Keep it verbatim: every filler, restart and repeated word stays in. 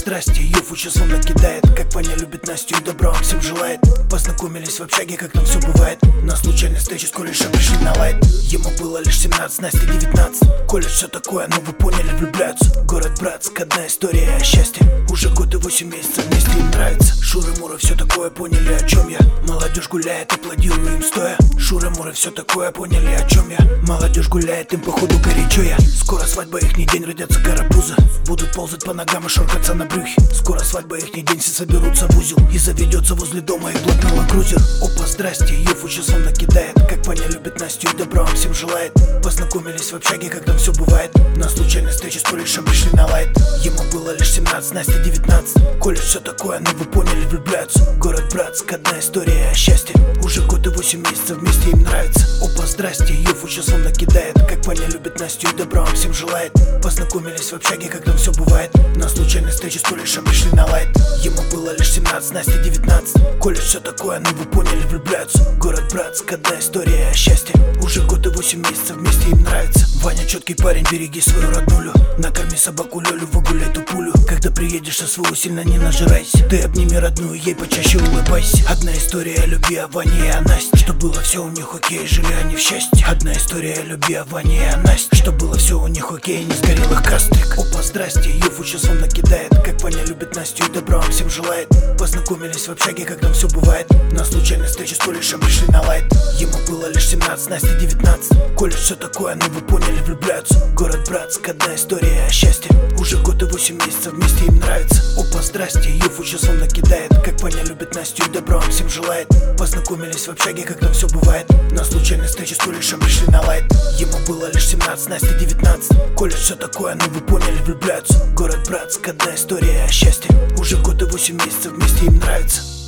страсти, Юфу сейчас вам накидает. Как Ваня любит Настю и добра вам всем желает. Познакомились в общаге, как там все бывает. На случайной встрече с корешем пришли на лайт. Ему было лишь семнадцать, Насте девятнадцать. Колледж все такое, но вы поняли, влюбляются. Город Братск, одна история о счастье. Уже год и восемь месяцев вместе им нравится. Шура-мура, все такое, поняли, о чем я. Молодежь гуляет, аплодирую им стоя. Шура-мура, все такое, поняли, о чем я. Молодежь гуляет, им походу горячо я. Скоро свадьба, ихний день, родятся карапузы. Будут ползать по ногам и шоркаться на брюхе. Скоро свадьба, ихний день, все соберутся в узел. И заведется возле дома их блатный ланкрузер. Опа, здрасте, Юфу сейчас вам накидает. Как Ваня любит Настю и добра вам всем желает. Познакомились в общаге, как там все бывает. На случайной встрече с корешем пришли на лайт. Ему было лишь семнадцать, Насте девятнадцать. Колледж все такое, но вы поняли, влюбляются. Город Братск, одна история о счастье. Уже год и восемь месяцев вместе им нравится. Опа, здрасте, Юфу сейчас вам накидает. Как Ваня любит Настю и добра вам всем желает. Познакомились в общаге, как там все бывает. На случайной встрече с корешем пришли на лайт. Ему было лишь семнадцать, Насте девятнадцать. Колледж все такое, но вы поняли, влюбляются. Город Братск, одна история о счастье. Уже год и восемь месяцев вместе им нравится. Ваня четкий парень, береги свою роднулю. Накорми собаку Лёлю, выгуляй ту пулю. Когда приедешь со своего, сильно не нажирайся. Ты обними родную, ей почаще улыбайся. Одна история о любви, о Ване и о Насте. Что было все у них окей, жили они в счастье. Одна история о любви, о Ване и о Насте. Что было все у них окей, не сгорел их кастрик. Опа, здрасте, Юфу сейчас вам накидает. Как Ваня любит Настю и добра вам всем желает. Познакомились в общаге, как там все бывает. На случайной встрече с корешем пришли на лайт. Ему было лишь семнадцать, Насте девятнадцать. Колледж все такое, но вы поняли, влюбляются. Город Братск, одна история о счастье. Уже год и восемь месяцев вместе им нравится. Опа, здрасте, Юфу сейчас вам накидает. Как Ваня любит Настю и добра вам всем желает. Познакомились в общаге, как там все бывает. На случайной встрече с корешем пришли на лайт. Ему было лишь семнадцать, Насте девятнадцать. Колледж все такое, но вы поняли, влюбляются. Город Братск, одна история о счастье. Уже год и восемь месяцев вместе им нравится.